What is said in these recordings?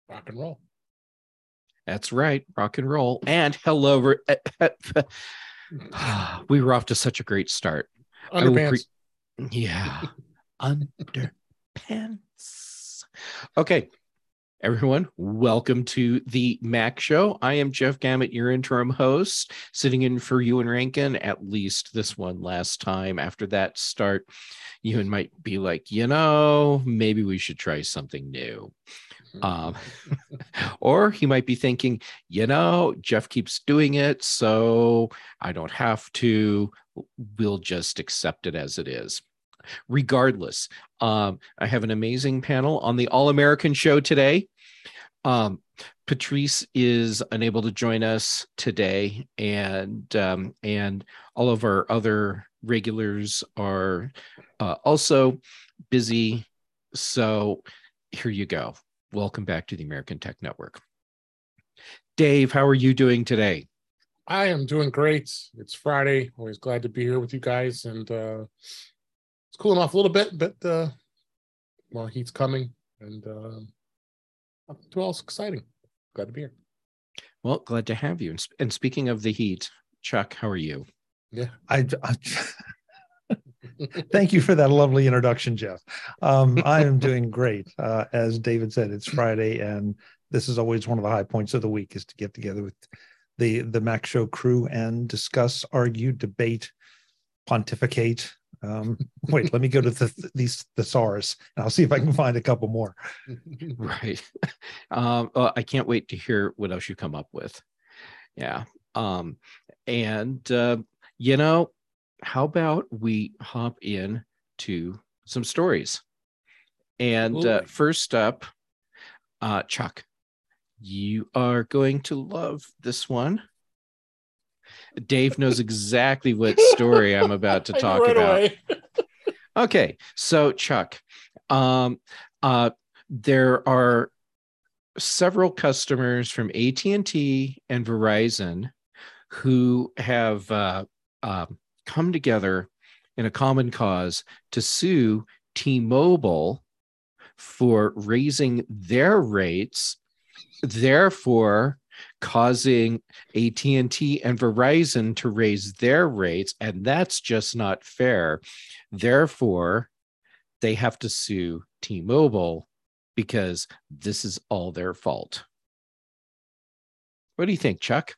Rock and roll. That's right. Rock and roll. And hello. We were off to such a great start. Underpants. Yeah. Underpants. Okay. Everyone, welcome to the Mac Show. I am Jeff Gamet, your interim host, sitting in for Ewan Rankin, at least this one last time. After that start, Ewan might be like, maybe we should try something new. Or he might be thinking, Jeff keeps doing it, so I don't have to. We'll just accept it as it is. Regardless, I have an amazing panel on the All-American Show today. Patrice is unable to join us today, and all of our other regulars are also busy. So here you go. Welcome back to the American Tech Network. Dave, how are you doing today? I am doing great. It's Friday. Always glad to be here with you guys, and it's cooling off a little bit, but heat's coming, and it's all exciting. Glad to be here. Well, glad to have you. And speaking of the heat, Chuck, how are you? Yeah, I thank you for that lovely introduction, Jeff. I am doing great. As David said, it's Friday, and this is always one of the high points of the week, is to get together with the Mac Show crew and discuss, argue, debate, pontificate. Wait, let me go to the thesaurus, and I'll see if I can find a couple more. Right. I can't wait to hear what else you come up with. Yeah. How about we hop in to some stories? And first up, Chuck, you are going to love this one. Dave knows exactly what story I'm about to talk about. Okay, so Chuck, there are several customers from AT&T and Verizon who have come together in a common cause to sue T-Mobile for raising their rates, therefore causing AT&T and Verizon to raise their rates, and that's just not fair. Therefore, they have to sue T-Mobile because this is all their fault. What do you think, Chuck?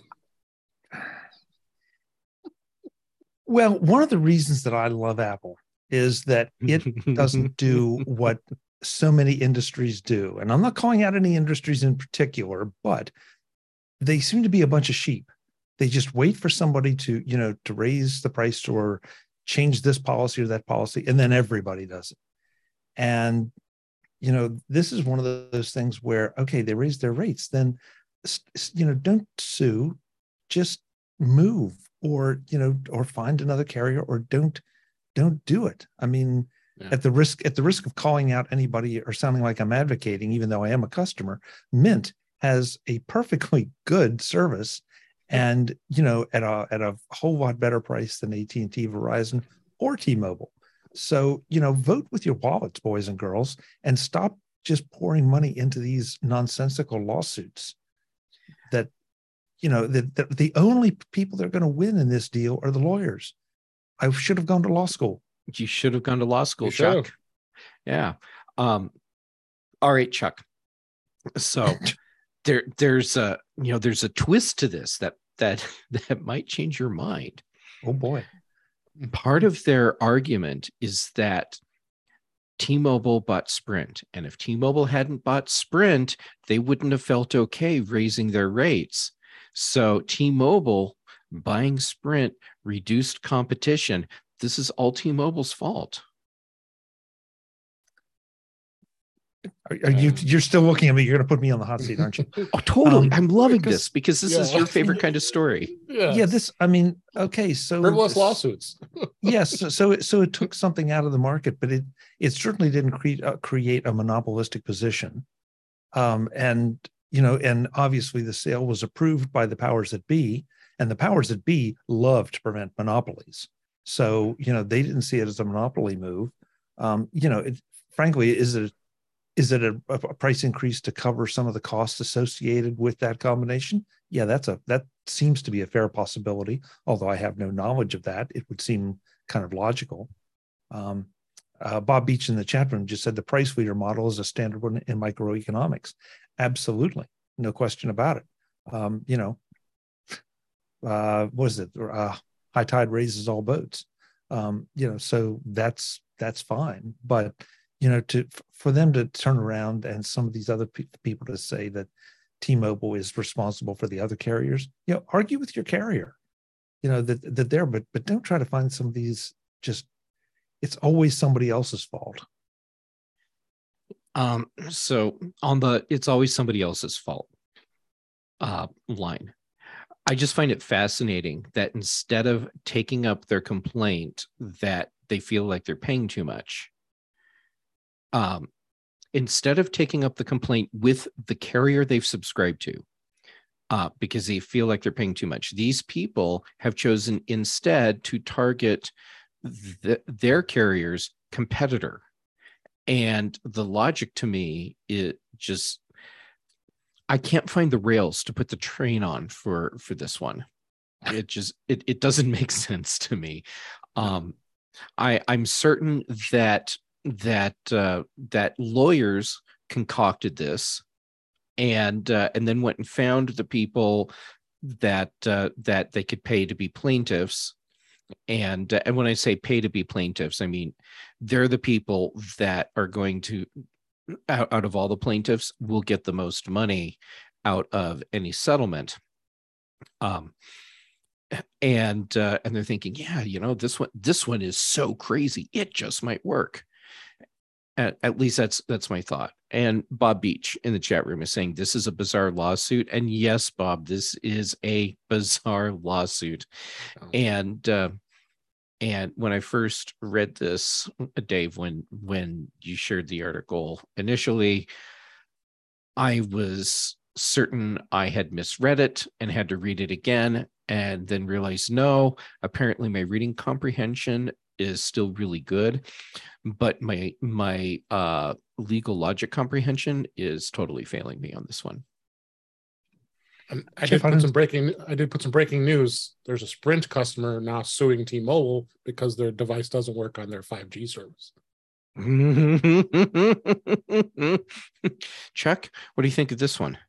Well, one of the reasons that I love Apple is that it doesn't do what so many industries do. And I'm not calling out any industries in particular, but they seem to be a bunch of sheep. They just wait for somebody to raise the price or change this policy or that policy, and then everybody does it. And, this is one of those things where, okay, they raise their rates, then, don't sue, just move, or find another carrier, or don't do it. I mean, at the risk of calling out anybody or sounding like I'm advocating, even though I am a customer, Mint has a perfectly good service, and at a whole lot better price than AT&T, Verizon, or T-Mobile. So vote with your wallets, boys and girls, and stop just pouring money into these nonsensical lawsuits. That the only people that are going to win in this deal are the lawyers. I should have gone to law school. You should have gone to law school, Chuck. Yeah. All right, Chuck. So there's a twist to this that might change your mind. Oh boy. Part of their argument is that T-Mobile bought Sprint, and if T-Mobile hadn't bought Sprint, they wouldn't have felt okay raising their rates. So T-Mobile buying Sprint reduced competition. This is all T-Mobile's fault. You're still looking at me. You're going to put me on the hot seat, aren't you? Oh, totally. I'm loving this because this is your favorite kind of story. Yeah. Okay. So frivolous lawsuits. Yes. So it took something out of the market, but it certainly didn't create a monopolistic position. And obviously the sale was approved by the powers that be, and the powers that be love to prevent monopolies. So, they didn't see it as a monopoly move. Frankly, is it Is it a price increase to cover some of the costs associated with that combination? Yeah, that seems to be a fair possibility. Although I have no knowledge of that, it would seem kind of logical. Bob Beach in the chat room just said the price leader model is a standard one in microeconomics. Absolutely, no question about it. What is it? High tide raises all boats. So that's fine. But for them to turn around and some of these other people to say that T-Mobile is responsible for the other carriers, argue with your carrier, that they're, but don't try to find some of these just. It's always somebody else's fault. So on the "it's always somebody else's fault" line, I just find it fascinating that instead of taking up their complaint that they feel like they're paying too much, instead of taking up the complaint with the carrier they've subscribed to, because they feel like they're paying too much, these people have chosen instead to target their carrier's competitor. And the logic to me, I can't find the rails to put the train on for this one. It doesn't make sense to me. I'm certain that lawyers concocted this and then went and found the people that they could pay to be plaintiffs. And when I say pay to be plaintiffs, I mean they're the people that are going to, out of all the plaintiffs, will get the most money out of any settlement. And they're thinking, this one is so crazy, it just might work. At least that's my thought. And Bob Beach in the chat room is saying this is a bizarre lawsuit. And yes, Bob, this is a bizarre lawsuit. Oh. And when I first read this, Dave, when you shared the article initially, I was certain I had misread it and had to read it again, and then realized, no, apparently my reading comprehension is still really good, but my legal logic comprehension is totally failing me on this one. I did put some breaking news. There's a Sprint customer now suing T-Mobile because their device doesn't work on their 5G service. Chuck, what do you think of this one?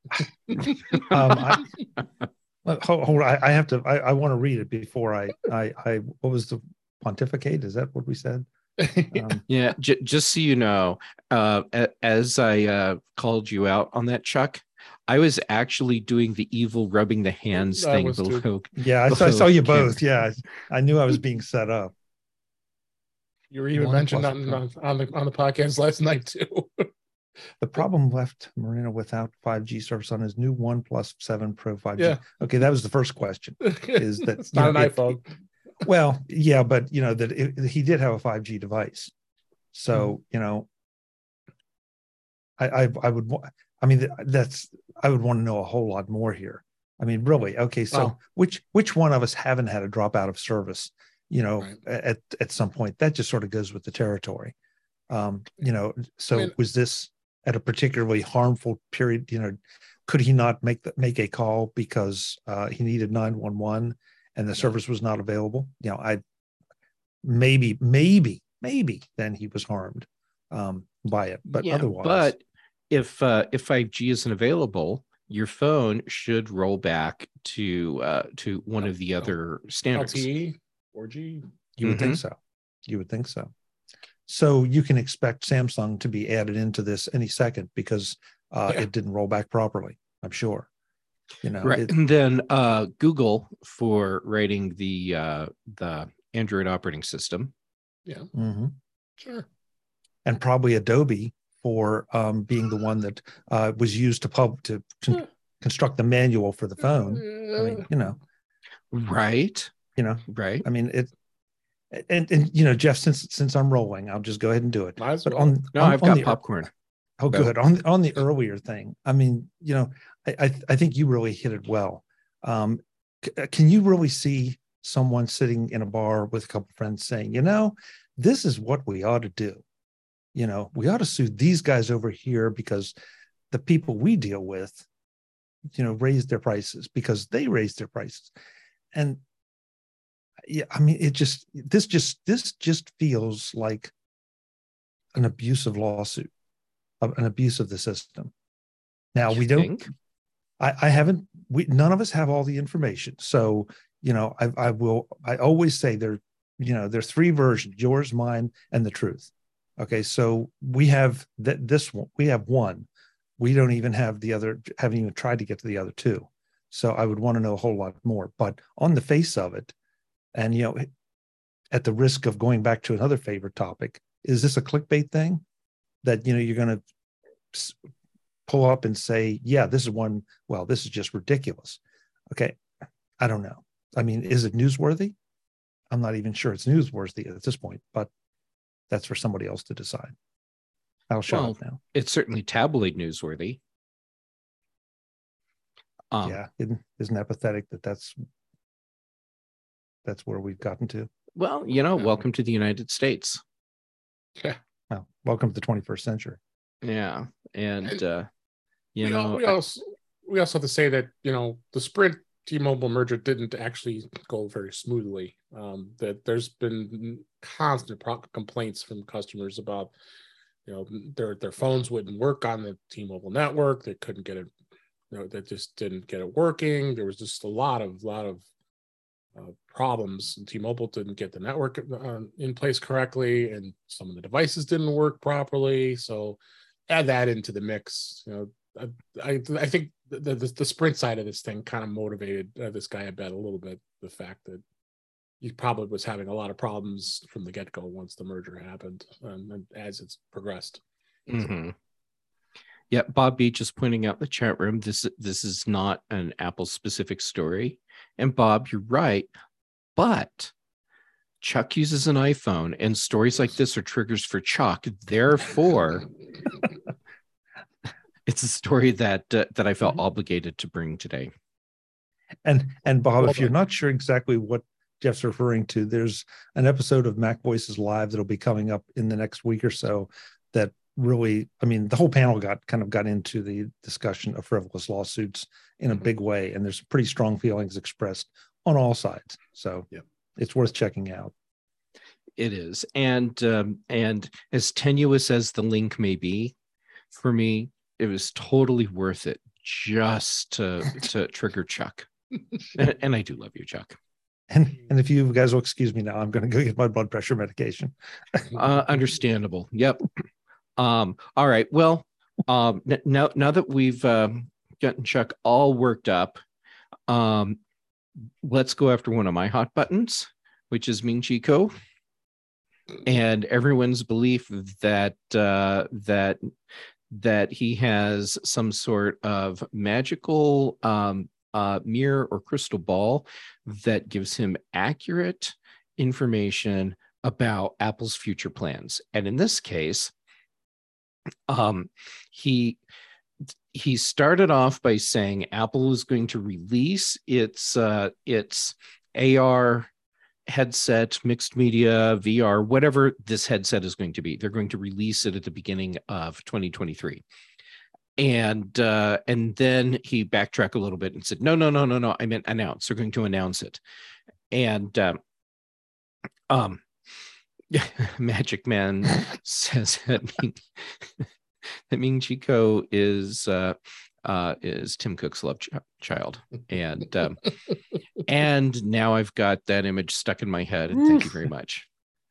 Hold on. I have to. I want to read it before I. What was the pontificate? Is that what we said? Yeah. Just so you know, as I called you out on that, Chuck, I was actually doing the evil rubbing the hands thing below. Yeah, I saw you both. Yeah, I knew I was being set up. You were even mentioned on the podcast last night too. The problem left Marino without 5G service on his new OnePlus 7 Pro 5G. Yeah. Okay, that was the first question. Is that it's not an iPhone? Well, yeah, but he did have a 5G device, so I would. I mean, I would want to know a whole lot more here. I mean, really, okay. So which one of us haven't had a drop out of service? Right. at some point, that just sort of goes with the territory. So was this at a particularly harmful period? Could he not make a call because he needed 911 and the service was not available? I maybe then he was harmed by it, but otherwise. But if 5G isn't available, your phone should roll back to one of the other standards. LTE, 4G. You would think so. You would think so. So you can expect Samsung to be added into this any second because it didn't roll back properly, I'm sure. Right. And then Google for writing the Android operating system. Yeah. Mm-hmm. Sure. And probably Adobe for being the one that was used to construct the manual for the phone. I mean, Right. Right. I mean, and Jeff, since I'm rolling, I'll just go ahead and do it. But I've got popcorn. Oh, good. On the earlier thing, I mean, I think you really hit it well. Can you really see someone sitting in a bar with a couple of friends saying, this is what we ought to do? we ought to sue these guys over here because the people we deal with, raised their prices because they raised their prices. And yeah, I mean, this just feels like an abusive lawsuit, an abuse of the system. Now we don't, I haven't, none of us have all the information. So, I always say there's three versions, yours, mine, and the truth. Okay. So we have this one, we have one, we don't even have the other, haven't even tried to get to the other two. So I would want to know a whole lot more, but on the face of it, and, at the risk of going back to another favorite topic, is this a clickbait thing that, you're going to pull up and say, yeah, this is one, well, this is just ridiculous. Okay. I don't know. I mean, is it newsworthy? I'm not even sure it's newsworthy at this point, but that's for somebody else to decide. I'll shut up now. It's certainly tabloid newsworthy. Yeah. Isn't that pathetic that's where we've gotten to? Well, welcome to the United States. Yeah. Well, welcome to the 21st century. Yeah. And we also have to say that, the Sprint T-Mobile merger didn't actually go very smoothly. That there's been constant complaints from customers about, their phones wouldn't work on the T-Mobile network. They couldn't get it, they just didn't get it working. There was just a lot of problems. T-Mobile didn't get the network in place correctly, and some of the devices didn't work properly. So add that into the mix. I think the Sprint side of this thing kind of motivated this guy a little bit. The fact that he probably was having a lot of problems from the get-go once the merger happened, and as it's progressed. Mm-hmm. Yeah, Bob Beach is pointing out in the chat room, this is not an Apple specific story. And Bob, you're right, but Chuck uses an iPhone, and stories like this are triggers for Chuck. Therefore, it's a story that I felt obligated to bring today. And Bob, if you're not sure exactly what Jeff's referring to, there's an episode of Mac Voices Live that'll be coming up in the next week or so that really, I mean, the whole panel got into the discussion of frivolous lawsuits in a big way, and there's pretty strong feelings expressed on all sides. So it's worth checking out. It is, and as tenuous as the link may be, for me, it was totally worth it just to trigger Chuck. And I do love you, Chuck. And if you guys will excuse me now, I'm going to go get my blood pressure medication. Understandable. Yep. All right. Well, now that we've gotten Chuck all worked up, let's go after one of my hot buttons, which is Ming Chi Kuo, and everyone's belief that he has some sort of magical mirror or crystal ball that gives him accurate information about Apple's future plans. And in this case, he started off by saying Apple is going to release its AR headset, mixed media, VR, whatever this headset is going to be. They're going to release it at the beginning of 2023. And then he backtracked a little bit and said, no, I meant announce. They're going to announce it. And Magic Man says that Ming Chi Kuo is Tim Cook's love child, and now I've got that image stuck in my head. And thank you very much.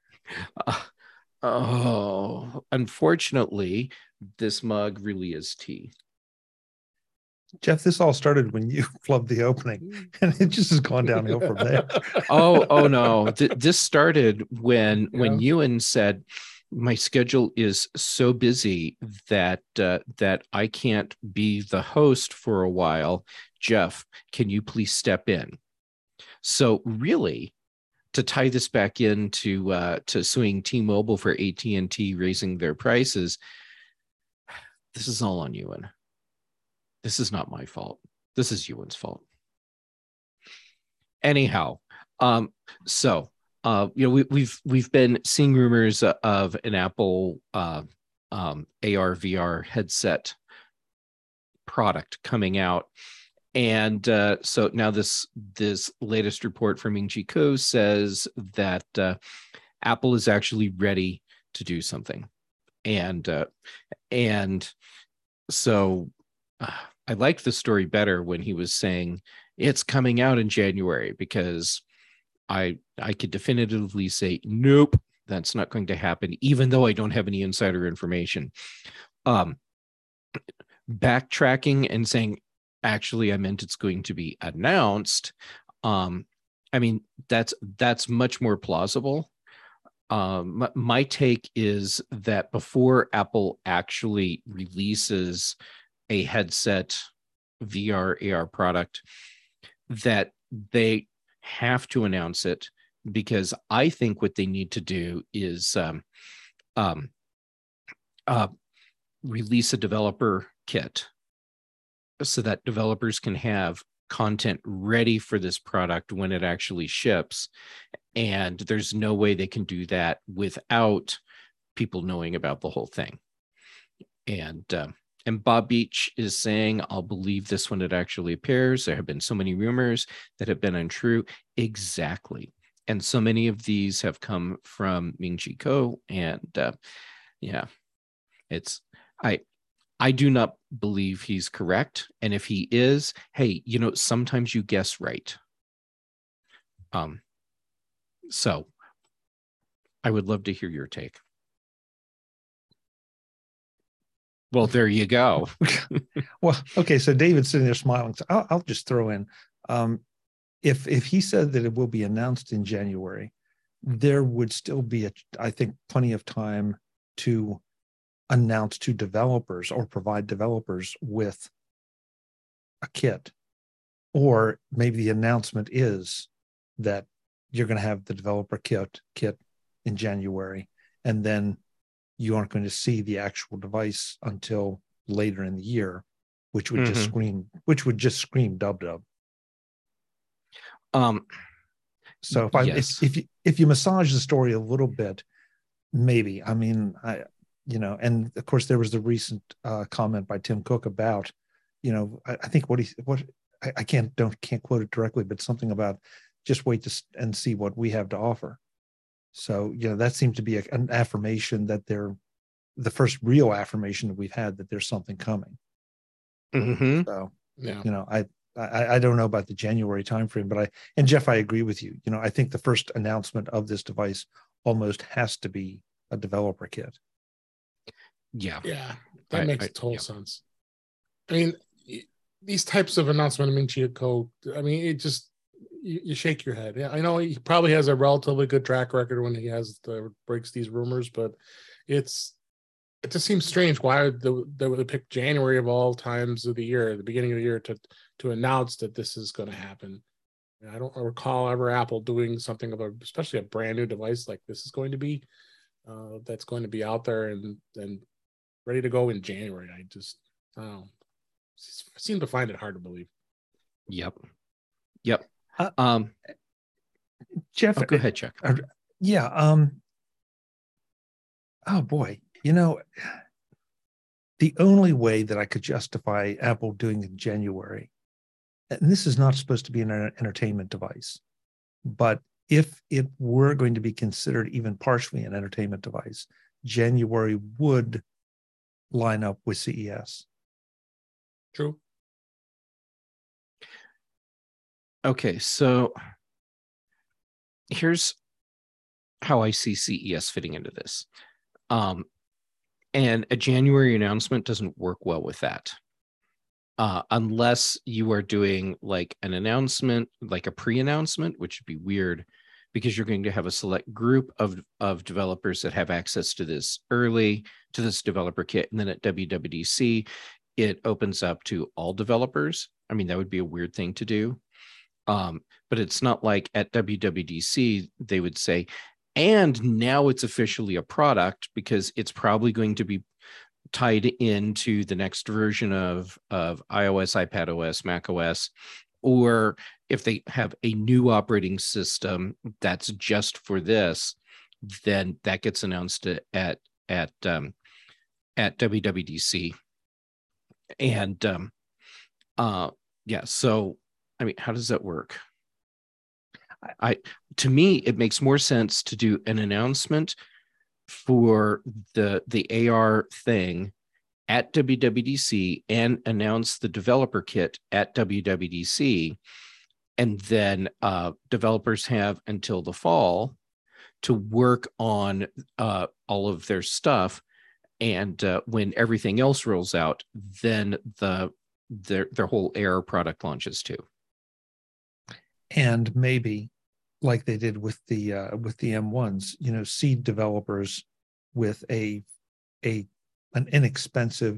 Unfortunately, this mug really is tea. Jeff, this all started when you flubbed the opening, and it just has gone downhill from there. Oh no! This started when Ewan said, "My schedule is so busy that I can't be the host for a while. Jeff, can you please step in?" So really, to tie this back into to suing T-Mobile for AT&T raising their prices, this is all on Ewan. This is not my fault. This is Ewan's fault. Anyhow, we've been seeing rumors of an Apple AR VR headset product coming out. And so now this latest report from Ming Chi Kuo says that Apple is actually ready to do something. And so I liked the story better when he was saying it's coming out in January, because I could definitively say, nope, that's not going to happen, even though I don't have any insider information. Backtracking and saying, actually, I meant it's going to be announced. I mean, that's much more plausible. My take is that before Apple actually releases a headset VR AR product, that they have to announce it, because I think what they need to do is release a developer kit so that developers can have content ready for this product when it actually ships. And there's no way they can do that without people knowing about the whole thing. And Bob Beach is saying, I'll believe this when it actually appears. There have been so many rumors that have been untrue. Exactly. And so many of these have come from Ming Chi Kuo. And yeah, I do not believe he's correct. And if he is, hey, sometimes you guess right. So I would love to hear your take. Well, there you go. Well, okay. So David's sitting there smiling. So I'll just throw in, if he said that it will be announced in January, there would still be, I think, plenty of time to announce to developers or provide developers with a kit. Or maybe the announcement is that you're going to have the developer kit in January, and then you aren't going to see the actual device until later in the year, which would just scream dub. So if you massage the story a little bit, maybe, I mean, and of course there was the recent comment by Tim Cook about, I think I can't quote it directly, but something about just wait and see what we have to offer. So, that seemed to be an affirmation that the first real affirmation that we've had that there's something coming. Mm-hmm. So, yeah. I don't know about the January timeframe, but Jeff, I agree with you. I think the first announcement of this device almost has to be a developer kit. Yeah. Yeah. That makes total sense. I mean, these types of announcements, Ming Chi Kuo, I mean, it just, you shake your head. Yeah, I know he probably has a relatively good track record when he breaks these rumors, but it just seems strange why they would pick January of all times of the year, the beginning of the year, to announce that this is going to happen. I don't recall ever Apple doing something especially a brand new device like this is going to be, that's going to be out there and ready to go in January. I don't know. I seem to find it hard to believe. Yep. Jeff, go ahead, Chuck. Yeah. Oh boy, the only way that I could justify Apple doing it in January, and this is not supposed to be an entertainment device, but if it were going to be considered even partially an entertainment device, January would line up with CES. True. Okay, so here's how I see CES fitting into this. And a January announcement doesn't work well with that. Unless you are doing like an announcement, like a pre-announcement, which would be weird because you're going to have a select group of developers that have access to this developer kit. And then at WWDC, it opens up to all developers. I mean, that would be a weird thing to do. But it's not like at WWDC, they would say, and now it's officially a product, because it's probably going to be tied into the next version of iOS, iPadOS, macOS, or if they have a new operating system that's just for this, then that gets announced at at WWDC. And yeah, so I mean, how does that work? To me, it makes more sense to do an announcement for the AR thing at WWDC and announce the developer kit at WWDC. And then developers have until the fall to work on all of their stuff. And when everything else rolls out, then their whole AR product launches too. And maybe, like they did with the M1s, you know, seed developers with an inexpensive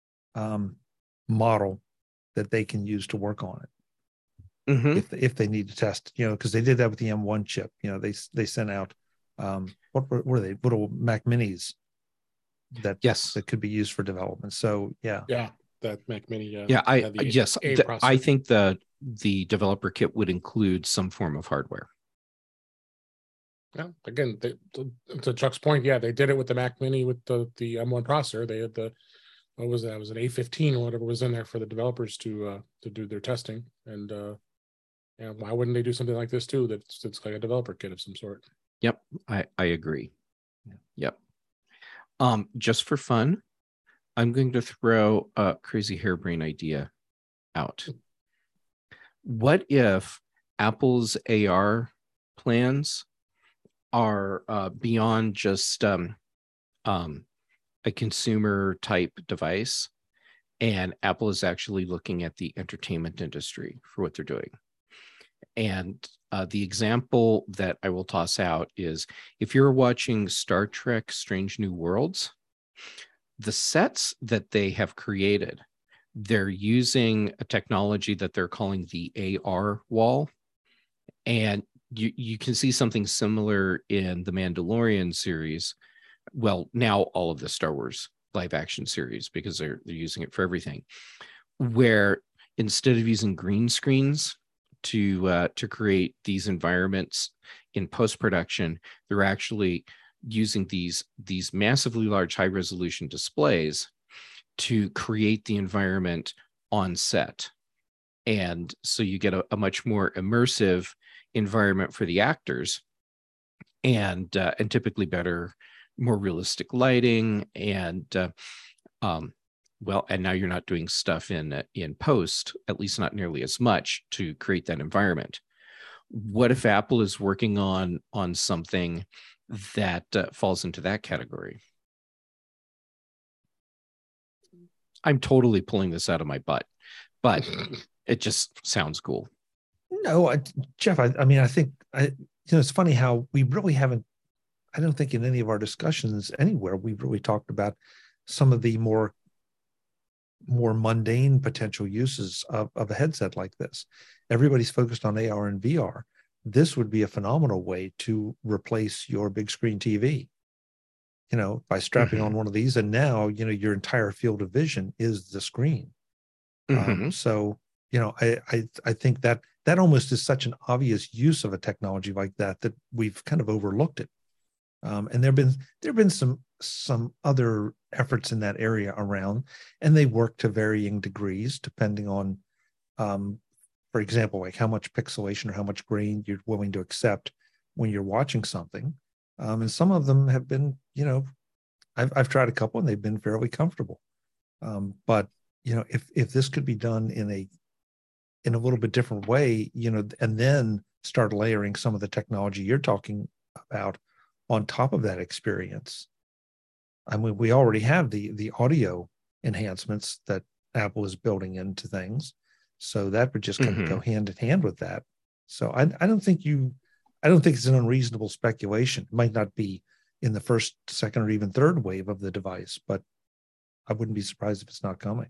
model that they can use to work on it. Mm-hmm. If they need to test, you know, because they did that with the M1 chip. You know, they sent out what were they, little Mac Minis that could be used for development. So yeah, that Mac Mini. I think the developer kit would include some form of hardware. Yeah, again, to Chuck's point, yeah, they did it with the Mac Mini with the M1 processor. They had what was that? It was an A15 or whatever was in there for the developers to do their testing. And why wouldn't they do something like this too? That's like a developer kit of some sort. Yep, I agree. Yep. Just for fun, I'm going to throw a crazy harebrained idea out. What if Apple's AR plans are beyond just a consumer type device, and Apple is actually looking at the entertainment industry for what they're doing? And the example that I will toss out is, if you're watching Star Trek Strange New Worlds, the sets that they have created, they're using a technology that they're calling the AR wall. And you can see something similar in the Mandalorian series. Well, now all of the Star Wars live action series, because they're using it for everything, where instead of using green screens to create these environments in post-production, they're actually using these massively large high resolution displays to create the environment on set. And so you get a much more immersive environment for the actors, and typically better, more realistic lighting, and and now you're not doing stuff in post, at least not nearly as much, to create that environment. What if Apple is working on something that falls into that category? I'm totally pulling this out of my butt, but it just sounds cool. No, Jeff, I mean, I think it's funny how we really haven't, I don't think in any of our discussions anywhere, we've really talked about some of the more mundane potential uses of a headset like this. Everybody's focused on AR and VR. This would be a phenomenal way to replace your big screen TV, you know, by strapping on one of these. And now, you know, your entire field of vision is the screen. So, you know, I think that almost is such an obvious use of a technology like that we've kind of overlooked it. And there've been some other efforts in that area around, and they work to varying degrees depending on, for example, like how much pixelation or how much grain you're willing to accept when you're watching something. And some of them have been, you know, I've tried a couple and they've been fairly comfortable. But you know, if this could be done in a little bit different way, you know, and then start layering some of the technology you're talking about on top of that experience. I mean, we already have the audio enhancements that Apple is building into things, so that would just kind of go hand in hand with that. So I don't think it's an unreasonable speculation. It might not be in the first, second, or even third wave of the device, but I wouldn't be surprised if it's not coming.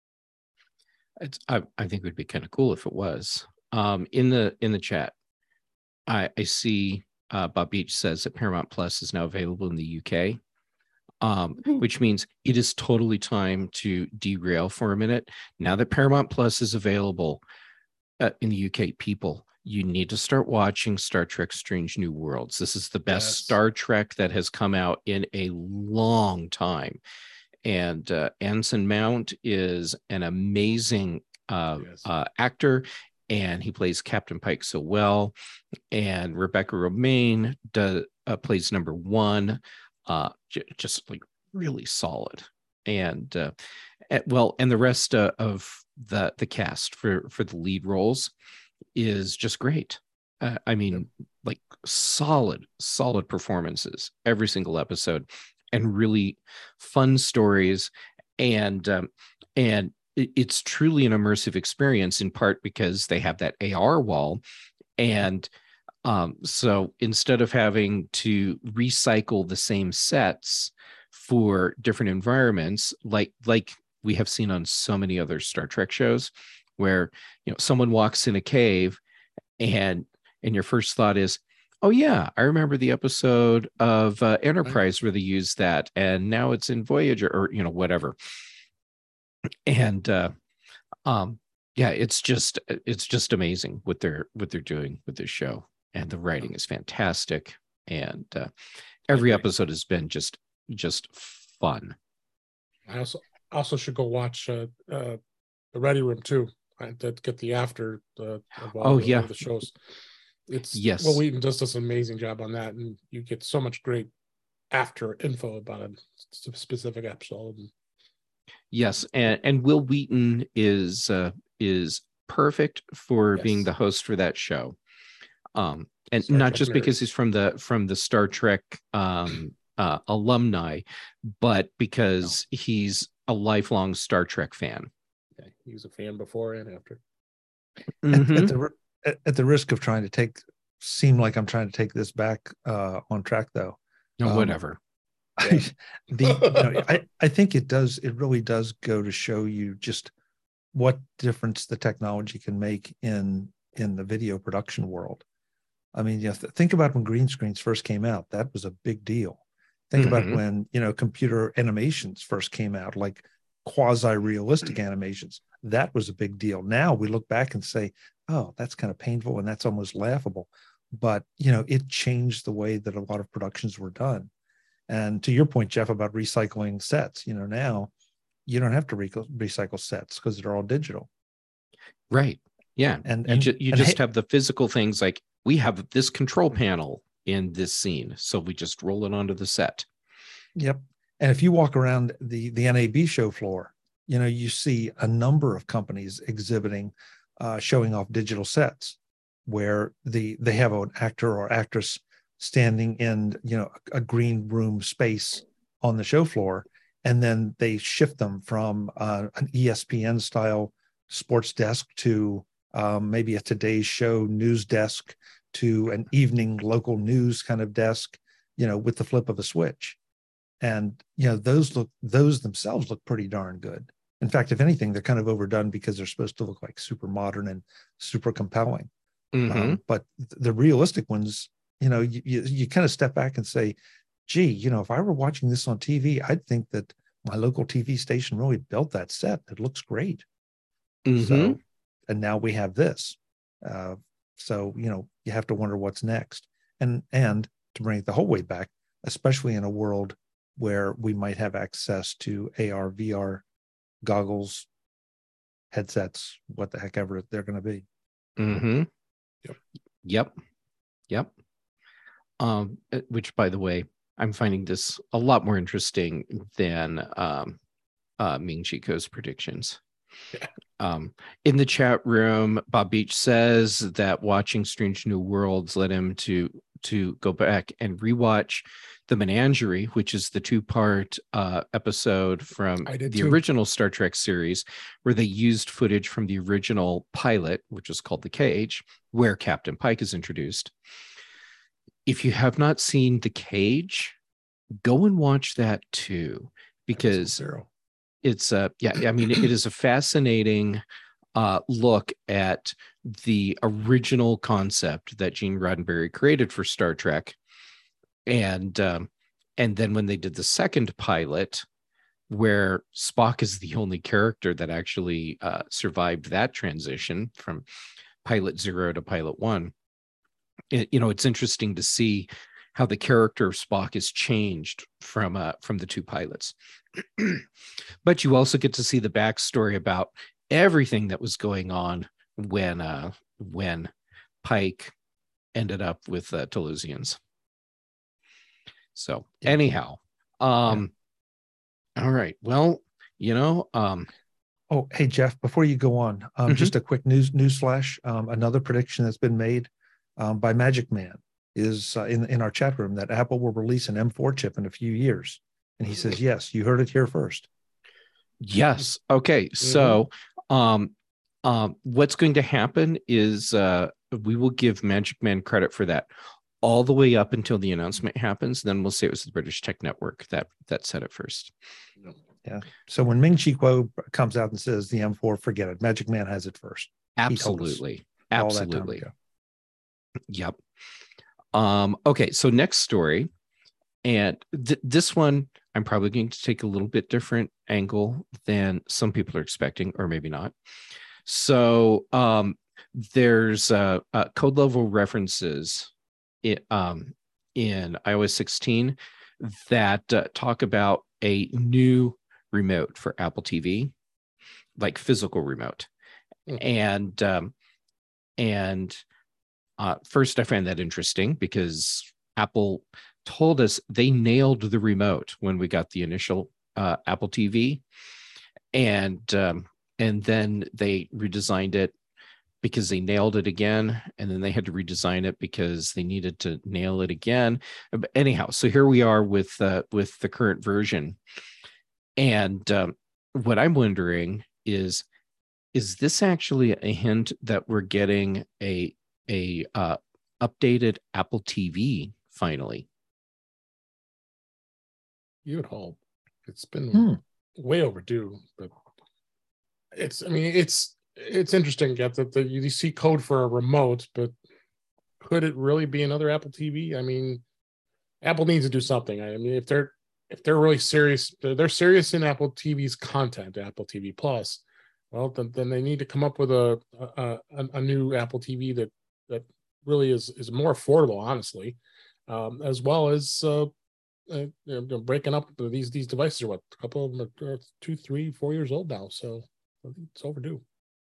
I think it would be kind of cool if it was. In the chat, I see Bob Beach says that Paramount Plus is now available in the UK, which means it is totally time to derail for a minute. Now that Paramount Plus is available in the UK, people, you need to start watching Star Trek Strange New Worlds. This is the best Star Trek that has come out in a long time. Anson Mount is an amazing actor, and he plays Captain Pike so well. And Rebecca Romaine plays number one, just like really solid. And and the rest of the cast for the lead roles is just great. I mean, like solid performances every single episode, and really fun stories. And it's truly an immersive experience, in part because they have that AR wall. And so instead of having to recycle the same sets for different environments, like we have seen on so many other Star Trek shows, where someone walks in a cave and your first thought is, oh yeah, I remember the episode of Enterprise where they used that, and now it's in Voyager, or whatever. And it's just amazing what they're doing with this show, and the writing is fantastic, and every episode has been just fun. I also should go watch the Ready Room too. I did get the after of all the shows. Will Wheaton does an amazing job on that, and you get so much great after info about a specific episode. Yes, and Will Wheaton is perfect for being the host for that show, and Star not Trek just nerd. Because he's from the Star Trek alumni, but because he's a lifelong Star Trek fan. Okay. He was a fan before and after. Mm-hmm. At the risk of trying to seem like I'm trying to take this back on track, though. No, whatever. I think it really does go to show you just what difference the technology can make in the video production world. I mean, think about when green screens first came out. That was a big deal. Think about when computer animations first came out, like quasi-realistic animations. That was a big deal. Now we look back and say, oh, that's kind of painful and that's almost laughable. But it changed the way that a lot of productions were done. And to your point, Jeff, about recycling sets, now you don't have to recycle sets because they're all digital. Right. Yeah. And you just have the physical things, like we have this control panel in this scene, so we just roll it onto the set. Yep. And if you walk around the NAB show floor, you see a number of companies exhibiting, showing off digital sets where they have an actor or actress standing in a green room space on the show floor, and then they shift them from an ESPN style sports desk to maybe a Today's Show news desk to an evening local news kind of desk, with the flip of a switch. And those themselves look pretty darn good. In fact, if anything, they're kind of overdone because they're supposed to look like super modern and super compelling. Mm-hmm. But the realistic ones, you kind of step back and say, gee, if I were watching this on TV, I'd think that my local TV station really built that set. It looks great. Mm-hmm. So, and now we have this. So, you have to wonder what's next. And to bring it the whole way back, especially in a world where we might have access to AR, VR goggles, headsets, what the heck ever they're going to be. Mm-hmm. Yep. Which, by the way, I'm finding this a lot more interesting than Ming Chico's predictions. In the chat room, Bob Beach says that watching Strange New Worlds led him to go back and rewatch The Menagerie, which is the 2-part episode from the original Star Trek series, where they used footage from the original pilot, which is called The Cage, where Captain Pike is introduced. If you have not seen The Cage, go and watch that too, because it's it is a fascinating look at the original concept that Gene Roddenberry created for Star Trek. And then when they did the second pilot, where Spock is the only character that actually survived that transition from pilot 0 to pilot 1, it's interesting to see how the character of Spock is changed from the 2 pilots. But you also get to see the backstory about everything that was going on when Pike ended up with Toulousians. So anyhow, all right. Well, oh, hey Jeff, before you go on, just a quick news flash. Another prediction that's been made by Magic Man is in our chat room that Apple will release an M4 chip in a few years. And he says, yes, you heard it here first. Yes. Okay. So what's going to happen is we will give Magic Man credit for that all the way up until the announcement happens. Then we'll say it was the British Tech Network that said it first. Yeah. So when Ming Chi Kuo comes out and says the M4, forget it. Magic Man has it first. Absolutely. Absolutely. Yep. Yep. Okay. So next story. And this one, I'm probably going to take a little bit different angle than some people are expecting, or maybe not. So there's code level references in iOS 16 that talk about a new remote for Apple TV, like physical remote. And first, I find that interesting because Apple told us they nailed the remote when we got the initial Apple TV, and then they redesigned it because they nailed it again, and then they had to redesign it because they needed to nail it again. But anyhow, so here we are with the current version, and what I'm wondering is this actually a hint that we're getting a updated Apple TV finally? You would hope. It's been way overdue, but it's interesting, Jeff, that you see code for a remote, but could it really be another Apple TV? I mean, Apple needs to do something. I mean, if they're really serious, they're serious in Apple TV's content, Apple TV Plus. Well, then they need to come up with a new Apple TV that really is more affordable, honestly, as well as breaking up these devices are what, a couple of them are 2, 3, 4 years old now, so I think it's overdue.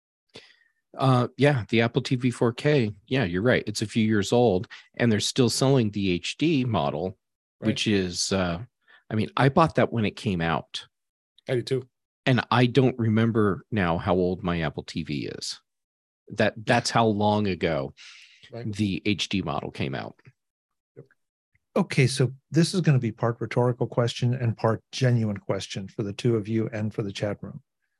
The Apple TV 4K. Yeah, you're right. It's a few years old, and they're still selling the HD model, right, which is, I bought that when it came out. I did too. And I don't remember now how old my Apple TV is. That's how long ago the HD model came out. Okay, so this is going to be part rhetorical question and part genuine question for the two of you and for the chat room.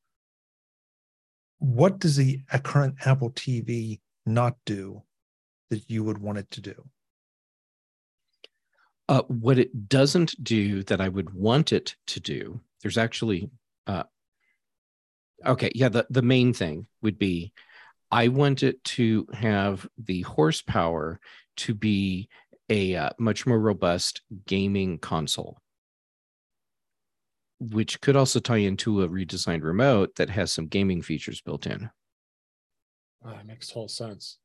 What does a current Apple TV not do that you would want it to do? What it doesn't do that I would want it to do, there's actually, the main thing would be I want it to have the horsepower to be a much more robust gaming console, which could also tie into a redesigned remote that has some gaming features built in. That makes total sense.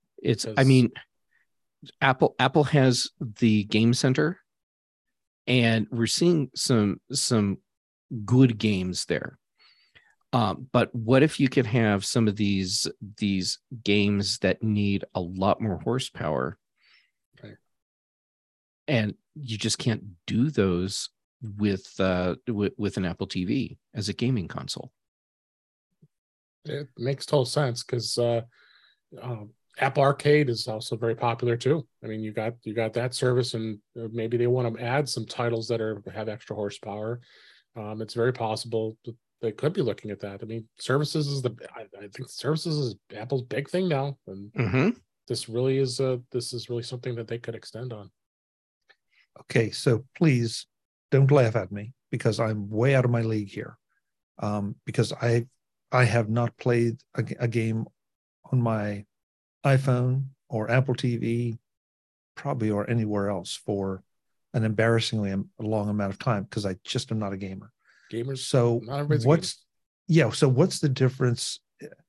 Apple has the Game Center, and we're seeing some good games there. But what if you could have some of these games that need a lot more horsepower, right, and you just can't do those with an Apple TV as a gaming console? It makes total sense because Apple Arcade is also very popular too. I mean, you got that service, and maybe they want to add some titles that have extra horsepower. It's very possible that they could be looking at that. I mean, services is I think services is Apple's big thing now, and this is really something that they could extend on. Okay, so please don't laugh at me because I'm way out of my league here. Because I have not played a game on my iPhone or Apple TV, probably, or anywhere else for an embarrassingly long amount of time because I just am not a gamer. Gamers. So what's the difference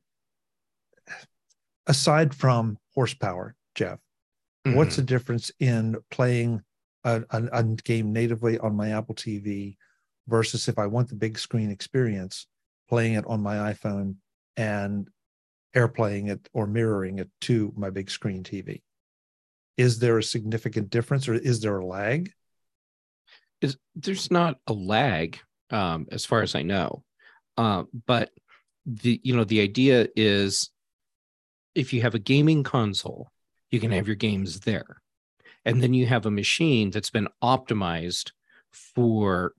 aside from horsepower, Jeff? What's the difference in playing a game natively on my Apple TV versus if I want the big screen experience, playing it on my iPhone and airplaying it or mirroring it to my big screen TV. Is there a significant difference, or is there a lag? There's not a lag, as far as I know, but the idea is, if you have a gaming console, you can have your games there, and then you have a machine that's been optimized for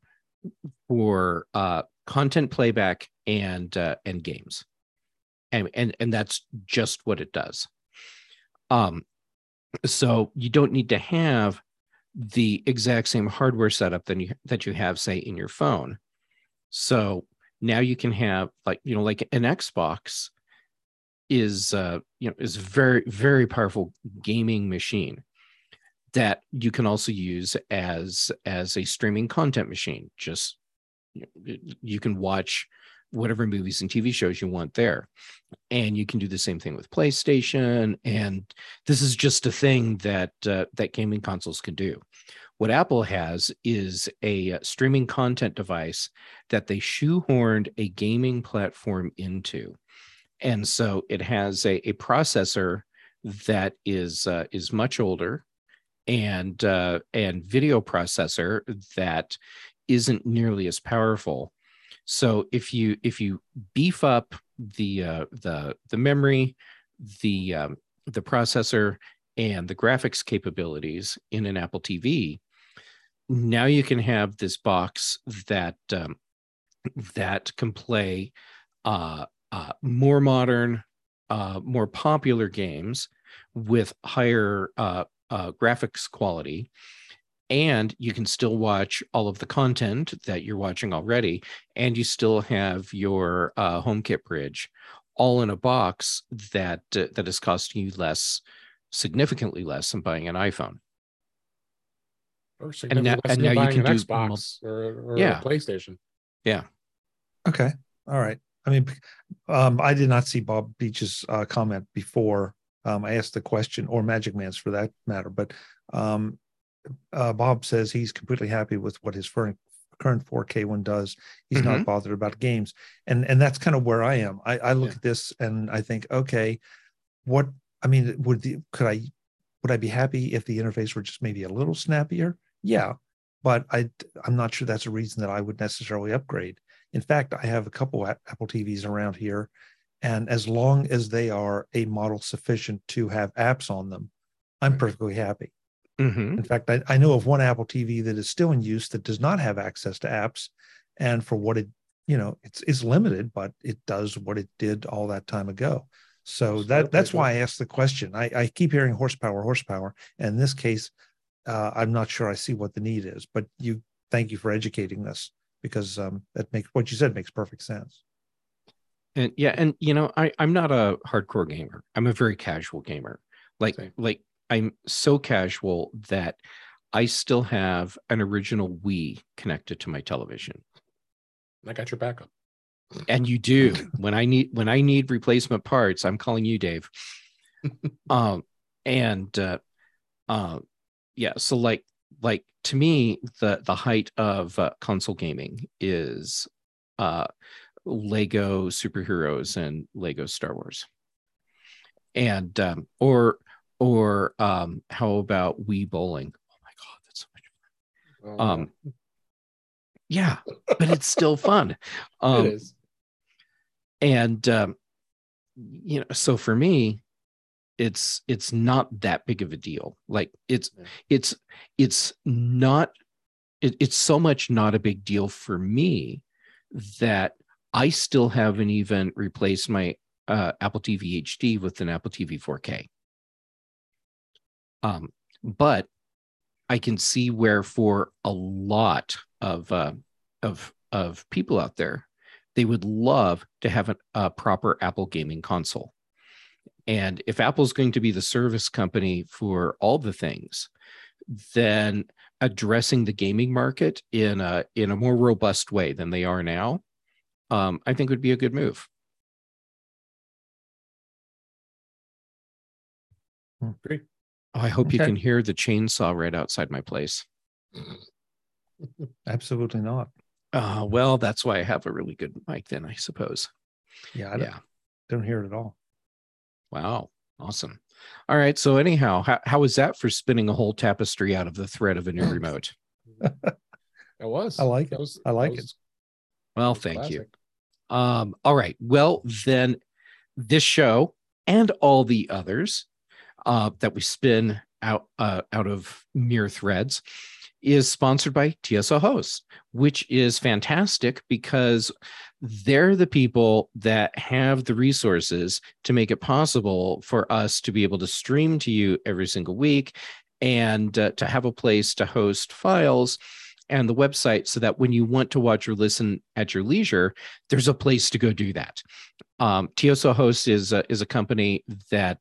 content playback and games, and that's just what it does. So you don't need to have the exact same hardware setup that you have, say, in your phone. So now you can have, like an Xbox is is a very, very powerful gaming machine that you can also use as a streaming content machine. Just you can watch whatever movies and TV shows you want there. And you can do the same thing with PlayStation. And this is just a thing that gaming consoles can do. What Apple has is a streaming content device that they shoehorned a gaming platform into. And so it has a processor that is much older, and video processor that isn't nearly as powerful. So if you beef up the memory, the processor, and the graphics capabilities in an Apple TV, now you can have this box that can play more modern, more popular games with higher graphics quality. And you can still watch all of the content that you're watching already, and you still have your HomeKit bridge, all in a box that is costing you significantly less than buying an iPhone. Or significantly less than buying an Xbox or a PlayStation. Yeah. Okay. All right. I mean, I did not see Bob Beach's comment before I asked the question, or Magic Man's for that matter, but Bob says he's completely happy with what his current 4K one does. He's not bothered about games, and that's kind of where I am. I look at this and I think, okay, would I be happy if the interface were just maybe a little snappier? Yeah, but I'm not sure that's a reason that I would necessarily upgrade. In fact, I have a couple of Apple TVs around here, and as long as they are a model sufficient to have apps on them, I'm perfectly happy. In fact, I know of one Apple TV that is still in use that does not have access to apps, and for what it's limited, but it does what it did all that time ago. So that's why I asked the question. I keep hearing horsepower, and in this case, I'm not sure I see what the need is. But thank you for educating us, because that makes what you said makes perfect sense. And I'm not a hardcore gamer. I'm a very casual gamer. Like I'm so casual that I still have an original Wii connected to my television. I got your backup. And you do. When I need replacement parts, I'm calling you, Dave. So like to me, the height of console gaming is Lego superheroes and Lego Star Wars. And or how about Wii bowling? Oh my God, that's so much fun. Yeah, but it's still fun. It is. And so for me, it's not that big of a deal. Like it's so much not a big deal for me that I still haven't even replaced my Apple TV HD with an Apple TV 4K. But I can see where for a lot of people out there, they would love to have a proper Apple gaming console. And if Apple's going to be the service company for all the things, then addressing the gaming market in a more robust way than they are now, I think would be a good move. Great. Oh, I hope you can hear the chainsaw right outside my place. Absolutely not. Well, that's why I have a really good mic then, I suppose. Yeah, I don't hear it at all. Wow. Awesome. All right. So anyhow, how was that for spinning a whole tapestry out of the thread of a new remote? It was. I like it. I like it. Well, thank you. All right. Well, then this show and all the others that we spin out of mere threads is sponsored by TSO Hosts, which is fantastic because they're the people that have the resources to make it possible for us to be able to stream to you every single week and to have a place to host files and the website so that when you want to watch or listen at your leisure, there's a place to go do that. TSO Hosts is a company that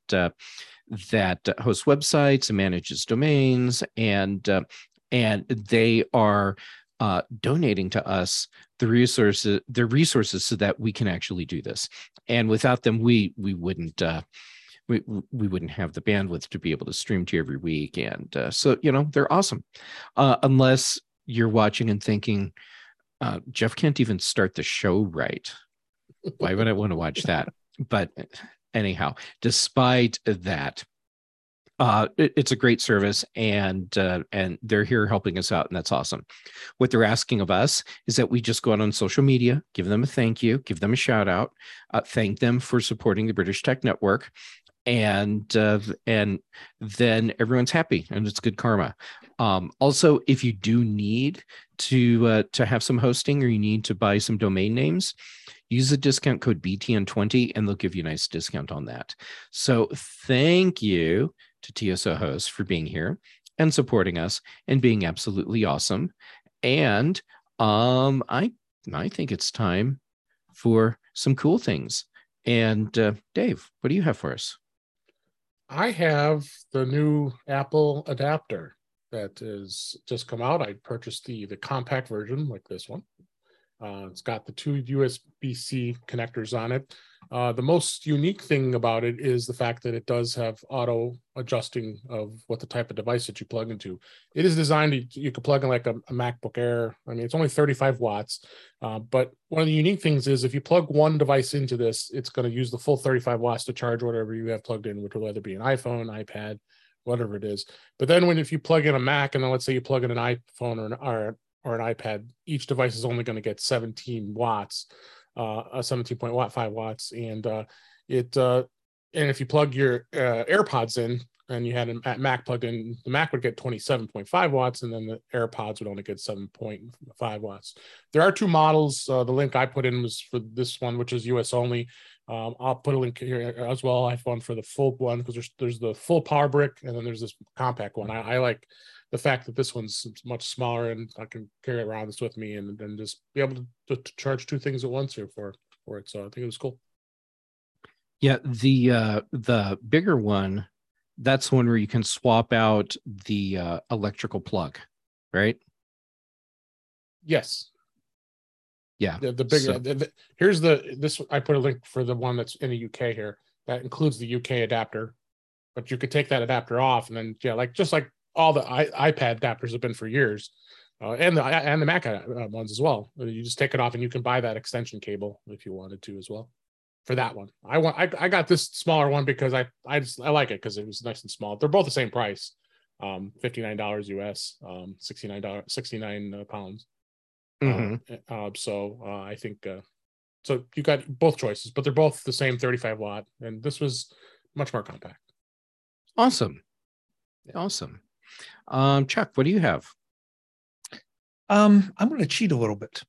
hosts websites and manages domains, and they are donating to us their resources so that we can actually do this. And without them, we wouldn't we wouldn't have the bandwidth to be able to stream to you every week. And so they're awesome, unless you're watching and thinking, Jeff can't even start the show right. Why would I want to watch that? But anyhow, despite that, it's a great service, and they're here helping us out, and that's awesome. What they're asking of us is that we just go out on social media, give them a thank you, give them a shout out, thank them for supporting the British Tech Network, and then everyone's happy, and it's good karma. Also, if you do need to have some hosting, or you need to buy some domain names, use the discount code BTN20 and they'll give you a nice discount on that. So thank you to TSO Hosts for being here and supporting us and being absolutely awesome. And I think it's time for some cool things. And Dave, what do you have for us? I have the new Apple adapter that is just come out. I purchased the compact version, like this one. It's got the two USB-C connectors on it. The most unique thing about it is the fact that it does have auto adjusting of what the type of device that you plug into. It is designed you could plug in like a MacBook Air. I mean, it's only 35 watts, but one of the unique things is if you plug one device into this, it's going to use the full 35 watts to charge whatever you have plugged in, which will either be an iPhone, iPad, whatever it is. But then if you plug in a Mac, and then let's say you plug in an iPhone or an iPad, each device is only going to get 17 watts, 17.5 watts. And if you plug your AirPods in and you had a Mac plugged in, the Mac would get 27.5 watts, and then the AirPods would only get 7.5 watts. There are two models. The link I put in was for this one, which is US only. I'll put a link here as well. I have one for the full one because there's the full power brick, and then there's this compact one. I like the fact that this one's much smaller, and I can carry around this with me and then just be able to charge two things at once here for it. So I think it was cool. Yeah, the bigger one, that's one where you can swap out the electrical plug, right? Yes. Yeah. The bigger. Here's this. I put a link for the one that's in the UK here. That includes the UK adapter, but you could take that adapter off, and then just like all the iPad adapters have been for years, and the Mac ones as well. You just take it off, and you can buy that extension cable if you wanted to as well. For that one, I got this smaller one because I like it because it was nice and small. They're both the same price, $59 US, £69 pounds. Mm-hmm. So I think so you got both choices, but they're both the same 35 watt, and this was much more compact. Awesome. Chuck, what do you have? I'm going to cheat a little bit.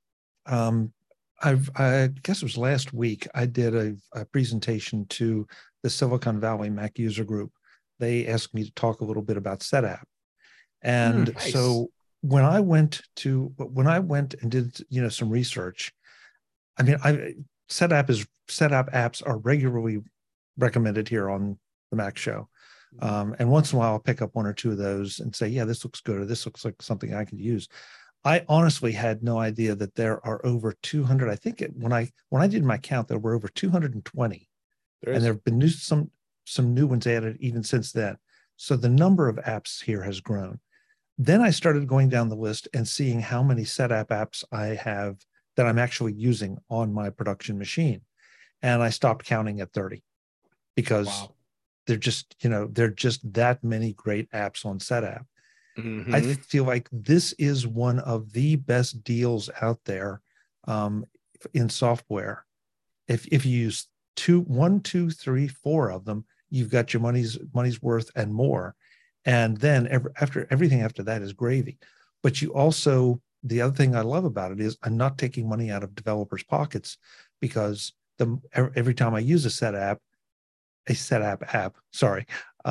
I guess it was last week I did a presentation to the Silicon Valley Mac user group. They asked me to talk a little bit about SetApp, and nice. So when I went and did some research, I mean, SetApp apps are regularly recommended here on the Mac Show. And once in a while, I'll pick up one or two of those and say, yeah, this looks good, or this looks like something I could use. I honestly had no idea that there are over 200. I think when I did my count, there were over 220, and there have been some new ones added even since then. So the number of apps here has grown. Then I started going down the list and seeing how many SetApp apps I have that I'm actually using on my production machine. And I stopped counting at 30 because Wow. they're just, they're just that many great apps on SetApp. Mhm. I feel like this is one of the best deals out there in software. If you use one, two, three, four of them, you've got your money's worth and more. And then everything after that is gravy. But you also, the other thing I love about it is I'm not taking money out of developers' pockets, because every time I use a SetApp app, sorry,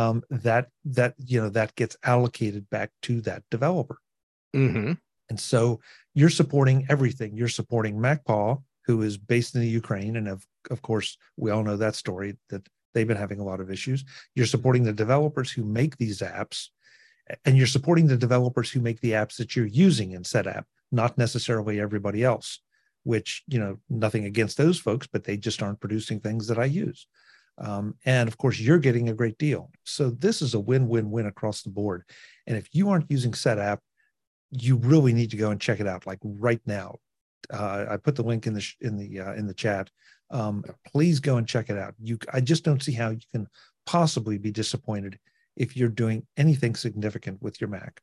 that gets allocated back to that developer. Mm-hmm. And so you're supporting everything. You're supporting MacPaw, who is based in the Ukraine, and of course we all know that story, that they've been having a lot of issues. You're supporting the developers who make these apps, and you're supporting the developers who make the apps that you're using in SetApp, not necessarily everybody else, which, nothing against those folks, but they just aren't producing things that I use. And of course, you're getting a great deal. So this is a win-win-win across the board. And if you aren't using SetApp, you really need to go and check it out, like right now. I put the link in the chat. Please go and check it out. I just don't see how you can possibly be disappointed if you're doing anything significant with your Mac.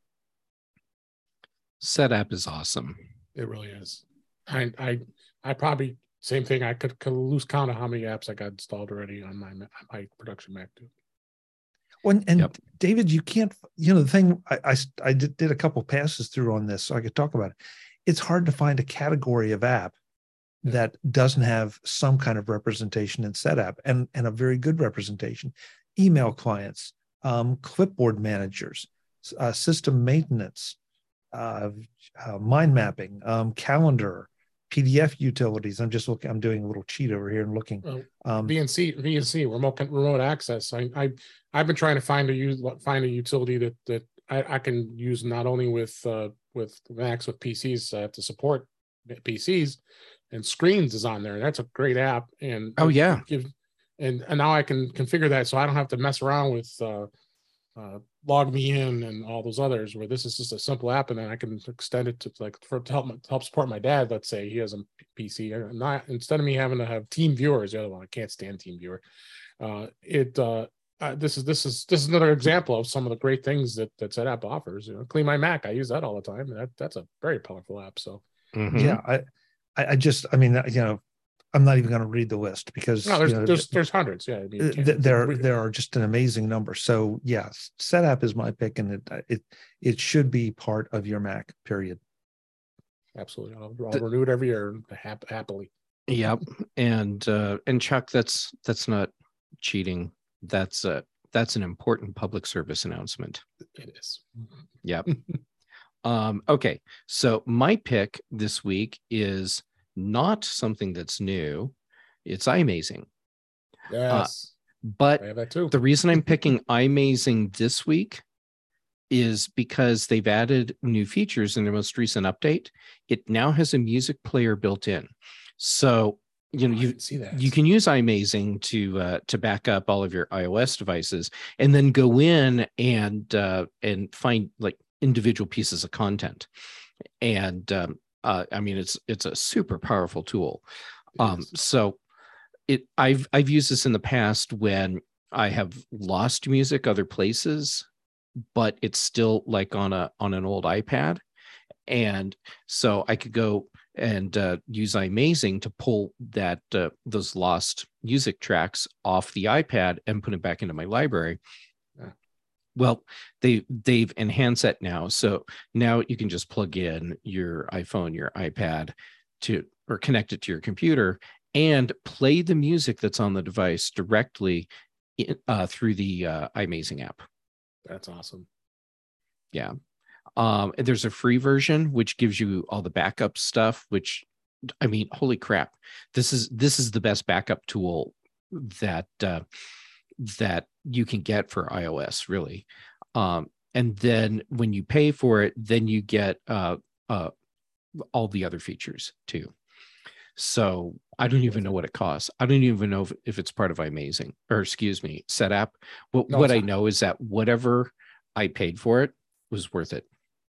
SetApp is awesome. It really is. I probably, same thing. I could lose count of how many apps I got installed already on my production Mac too. Well, and David, you can't, the thing, I did a couple passes through on this so I could talk about it. It's hard to find a category of app that doesn't have some kind of representation in SetApp, and a very good representation. Email clients, clipboard managers, system maintenance, mind mapping, calendar, PDF utilities. I'm doing a little cheat over here and looking. VNC, remote access. I've been trying to find a utility that I can use not only with Macs, with PCs to support PCs, and Screens is on there, and that's a great app. And and now I can configure that so I don't have to mess around with Log Me In and all those others, where this is just a simple app, and then I can extend it to to help support my dad. Let's say he has a PC, and instead of me having to have TeamViewer, the other one, I can't stand TeamViewer. This is another example of some of the great things that SetApp offers. Clean My Mac, I use that all the time. That's a very powerful app. So yeah, I'm not even going to read the list, because there's hundreds. Yeah, there are just an amazing number. So yes, SetApp is my pick, and it should be part of your Mac. Period. Absolutely, I'll renew it every year happily. Yep, and Chuck, that's not cheating. That's an important public service announcement. It is. Yep. Okay, so my pick this week is not something that's new. It's iMazing. Yes. But I have that too. The reason I'm picking iMazing this week is because they've added new features in their most recent update. It now has a music player built in. So you can use iMazing to back up all of your iOS devices, and then go in and find like individual pieces of content. And it's a super powerful tool. So I've used this in the past when I have lost music other places, but it's still like on an old iPad. And so I could go and use iMazing to pull those lost music tracks off the iPad and put it back into my library. Well, they've enhanced that now. So now you can just plug in your iPhone, your iPad or connect it to your computer and play the music that's on the device directly through the iMazing app. That's awesome. Yeah. There's a free version which gives you all the backup stuff, which, I mean, holy crap. This is the best backup tool that you can get for iOS, really. And then when you pay for it, then you get all the other features too. So I don't even know what it costs. I don't even know if it's part of iMazing, or excuse me, SetApp. What I know is that whatever I paid for it was worth it.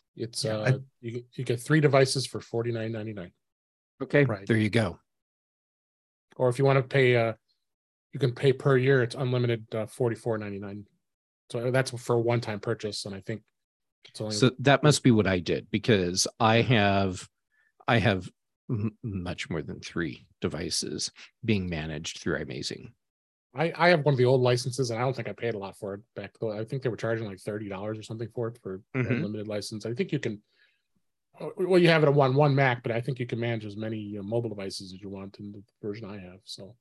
It's Yeah, you get 3 devices for $49.99. Okay, Right. there you go. Or if you want to pay, you can pay per year. It's unlimited, $44.99. So that's for a one-time purchase, and I think it's only. So that must be what I did, because I have much more than 3 devices being managed through iMazing. I have one of the old licenses, and I don't think I paid a lot for it back though. I think they were charging like $30 or something for it for Mhm. unlimited license. I think you can. Well, you have it on one Mac, but I think you can manage as many mobile devices as you want in the version I have. So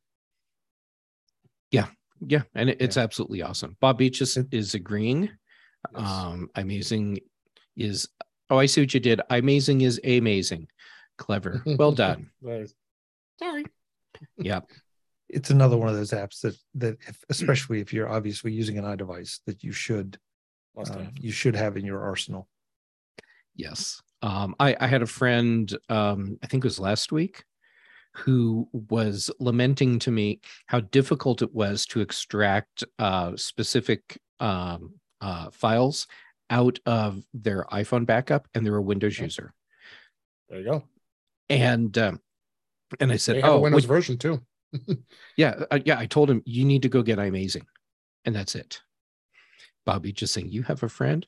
Yeah, and it's absolutely awesome. Bob Beach is agreeing. yes. iMazing is, oh, I see what you did. iMazing is amazing. Clever. Well done. Sorry. Yeah. it's another one of those apps that especially if you're obviously using an iDevice, that you should have in your arsenal. Yes. I had a friend, I think it was last week, who was lamenting to me how difficult it was to extract specific files out of their iPhone backup, and they're a Windows user. There you go. And I said, they have a Windows version too. Yeah. I told him, you need to go get iMazing, and that's it. Bobby just saying, you have a friend?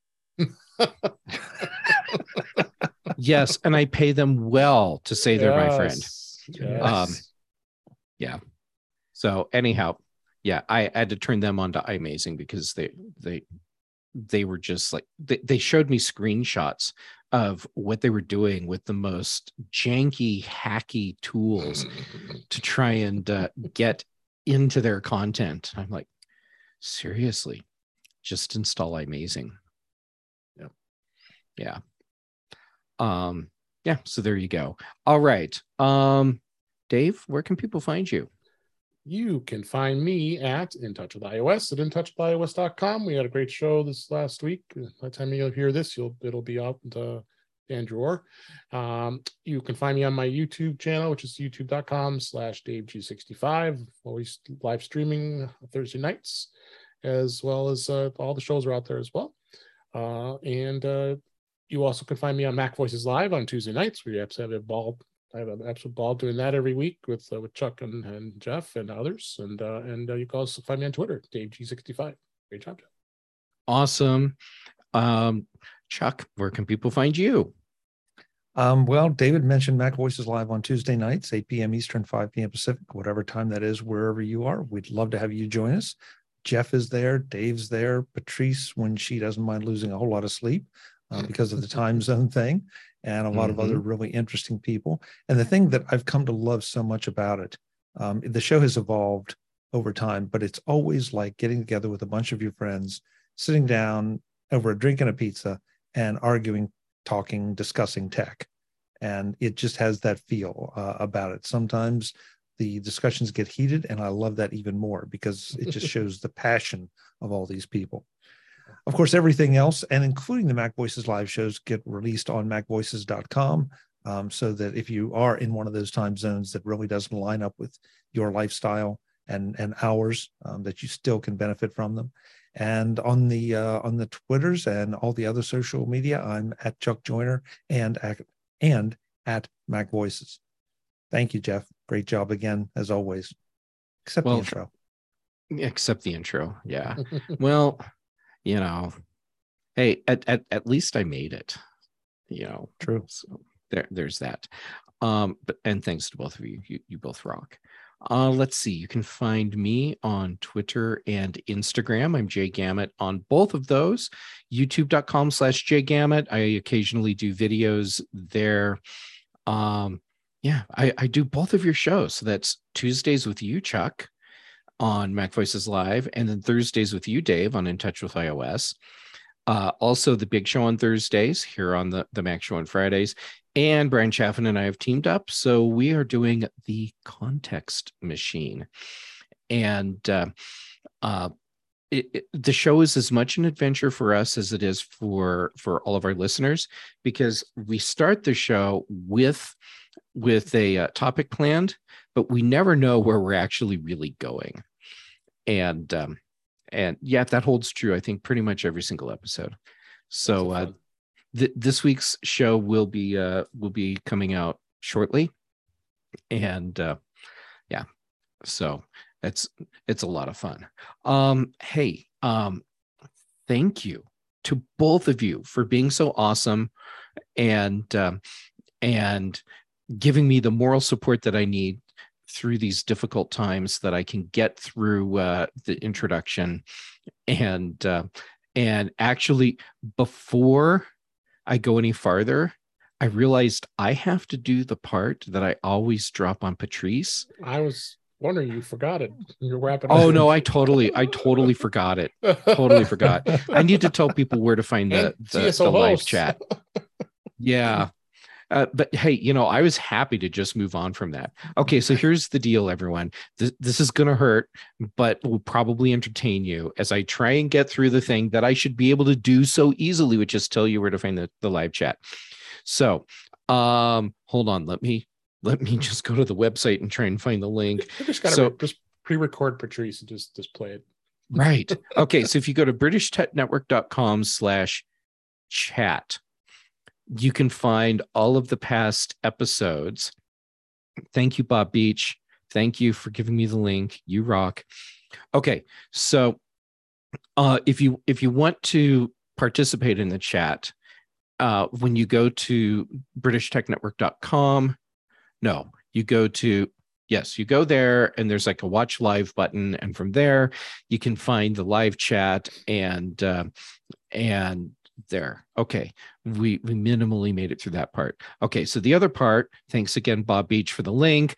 Yes, and I pay them well to say they're my friend. Yes. Yeah. So anyhow, yeah, I had to turn them on to iMazing because they were just like, they showed me screenshots of what they were doing with the most janky, hacky tools to try and get into their content. I'm like, seriously, just install iMazing. Yeah. Yeah, so there you go. All right. Dave, where can people find you? You can find me at In Touch with iOS at intouchwithios.com. We had a great show this last week. By the time you'll hear this, it'll be out in Dan Drawer. You can find me on my YouTube channel, which is youtube.com/DaveG65. Always live streaming Thursday nights, as well as all the shows are out there as well. And you also can find me on Mac Voices Live on Tuesday nights. We have a ball. I have an absolute ball doing that every week with Chuck and Jeff and others. And you can also find me on Twitter, DaveG65. Great job, Jeff. Awesome. Chuck, where can people find you? Well, David mentioned Mac Voices Live on Tuesday nights, 8 p.m. Eastern, 5 p.m. Pacific, whatever time that is, wherever you are. We'd love to have you join us. Jeff is there. Dave's there. Patrice, when she doesn't mind losing a whole lot of sleep because of the time zone thing, and a lot of other really interesting people. And the thing that I've come to love so much about it, the show has evolved over time, but it's always like getting together with a bunch of your friends, sitting down over a drink and a pizza and arguing, talking, discussing tech. And it just has that feel about it. Sometimes the discussions get heated, and I love that even more because it just shows the passion of all these people. Of course, everything else, and including the Mac Voices live shows, get released on macvoices.com, so that if you are in one of those time zones that really doesn't line up with your lifestyle and ours, that you still can benefit from them. And on the Twitters and all the other social media, I'm at Chuck Joyner and at Mac Voices. Thank you, Jeff. Great job again, as always. Except the intro. Except the intro. Yeah. Well, hey, at least I made it. True. So there's that. And thanks to both of you. You both rock. Let's see. You can find me on Twitter and Instagram. I'm Jay Gamut on both of those. YouTube.com/Jay Gamut. I occasionally do videos there. Yeah, I do both of your shows. So that's Tuesdays with you, Chuck, on Mac Voices Live, and then Thursdays with you, Dave, on In Touch with iOS. Also, the Big Show on Thursdays here on the Mac Show on Fridays. And Brian Chaffin and I have teamed up. So we are doing the Context Machine. And the show is as much an adventure for us as it is for all of our listeners, because we start the show with a topic planned, but we never know where we're actually really going. And yeah, that holds true, I think, pretty much every single episode. So this week's show will be coming out shortly, and yeah, so it's a lot of fun. Hey, thank you to both of you for being so awesome and giving me the moral support that I need through these difficult times, that I can get through the introduction. And actually, before I go any farther, I realized I have to do the part that I always drop on Patrice. I was wondering, you forgot it. You're wrapping up. Oh no, I totally forgot it. Totally forgot. I need to tell people where to find the live chat. Yeah. But hey, I was happy to just move on from that. Okay, so here's the deal, everyone. This is going to hurt, but will probably entertain you as I try and get through the thing that I should be able to do so easily, which is tell you where to find the live chat. So hold on. Let me just go to the website and try and find the link. You just got to just pre-record Patrice and just play it. Right. Okay, so if you go to BritishTechNetwork.com/chat, you can find all of the past episodes. Thank you, Bob Beach. Thank you for giving me the link. You rock. Okay, so if you want to participate in the chat, when you go to BritishTechNetwork.com, you go there, and there's like a watch live button, and from there you can find the live chat and there. Okay, we minimally made it through that part. Okay, so the other part, thanks again, Bob Beach, for the link,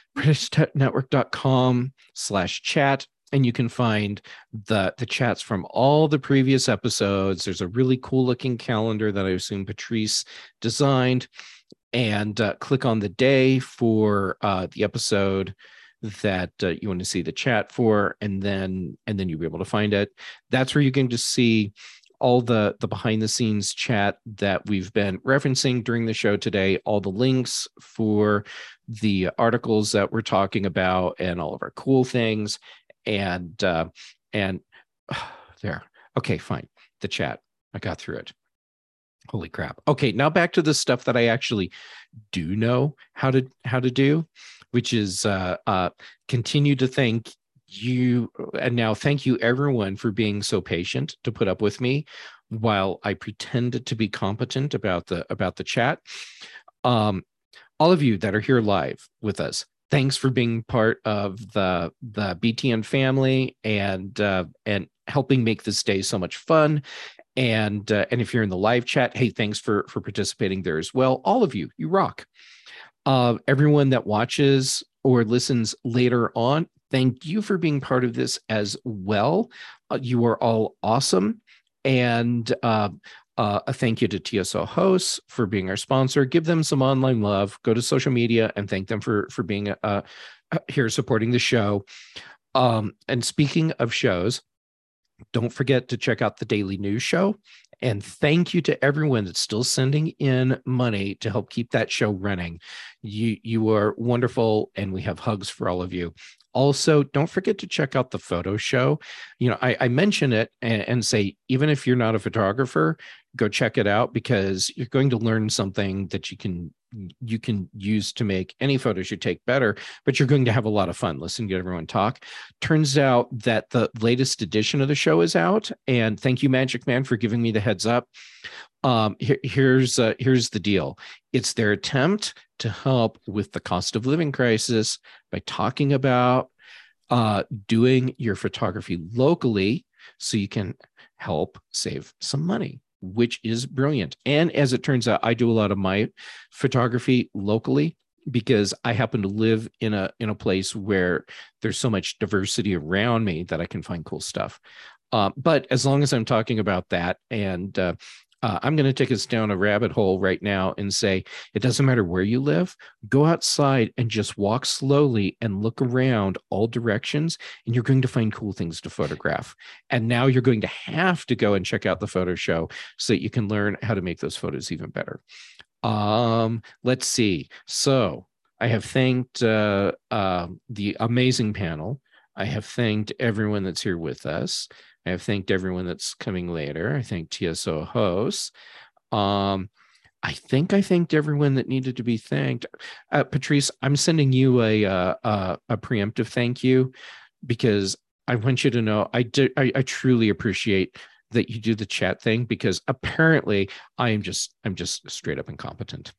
BritishTechNetwork.com/chat, and you can find the chats from all the previous episodes. There's a really cool looking calendar that I assume Patrice designed, and click on the day for the episode that you want to see the chat for, and then you'll be able to find it. That's where you're going to see all the behind the scenes chat that we've been referencing during the show today, all the links for the articles that we're talking about, and all of our cool things. And there. Okay, fine. The chat. I got through it. Holy crap. Okay, now back to the stuff that I actually do know how to do, which is continue to thank you. And now thank you everyone for being so patient to put up with me while I pretended to be competent about the chat. All of you that are here live with us, thanks for being part of the BTN family and helping make this day so much fun. And if you're in the live chat, hey, thanks for participating there as well. All of you, you rock. Everyone that watches or listens later on, thank you for being part of this as well. You are all awesome. And a thank you to TSO Hosts for being our sponsor. Give them some online love. Go to social media and thank them for being here supporting the show. And speaking of shows, don't forget to check out the Daily News Show. And thank you to everyone that's still sending in money to help keep that show running. You are wonderful, and we have hugs for all of you. Also, don't forget to check out the photo show. I mention it and say, even if you're not a photographer, go check it out, because you're going to learn something that you can use to make any photos you take better, but you're going to have a lot of fun listening to everyone talk. Turns out that the latest edition of the show is out, and thank you, Magic Man, for giving me the heads up. Here's the deal. It's their attempt to help with the cost of living crisis by talking about doing your photography locally so you can help save some money, which is brilliant. And as it turns out, I do a lot of my photography locally because I happen to live in a place where there's so much diversity around me that I can find cool stuff. But as long as I'm talking about that, and I'm going to take us down a rabbit hole right now and say, it doesn't matter where you live, go outside and just walk slowly and look around all directions, and you're going to find cool things to photograph. And now you're going to have to go and check out the photo show so that you can learn how to make those photos even better. Let's see. So I have thanked the amazing panel. I have thanked everyone that's here with us. I have thanked everyone that's coming later. I thank TSO Hosts. I think I thanked everyone that needed to be thanked. Patrice, I'm sending you a preemptive thank you, because I want you to know I truly appreciate that you do the chat thing, because apparently I'm just straight up incompetent.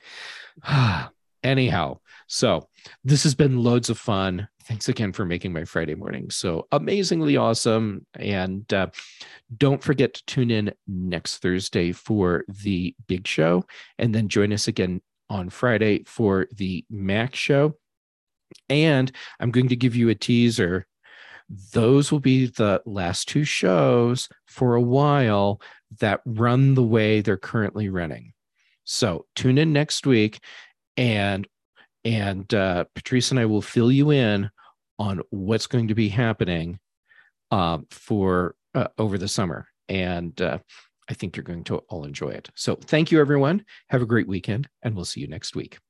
Anyhow, so this has been loads of fun. Thanks again for making my Friday morning so amazingly awesome. And don't forget to tune in next Thursday for the big show, and then join us again on Friday for the Mac show. And I'm going to give you a teaser. Those will be the last two shows for a while that run the way they're currently running. So tune in next week, and Patrice and I will fill you in on what's going to be happening for over the summer. And I think you're going to all enjoy it. So thank you, everyone. Have a great weekend, and we'll see you next week.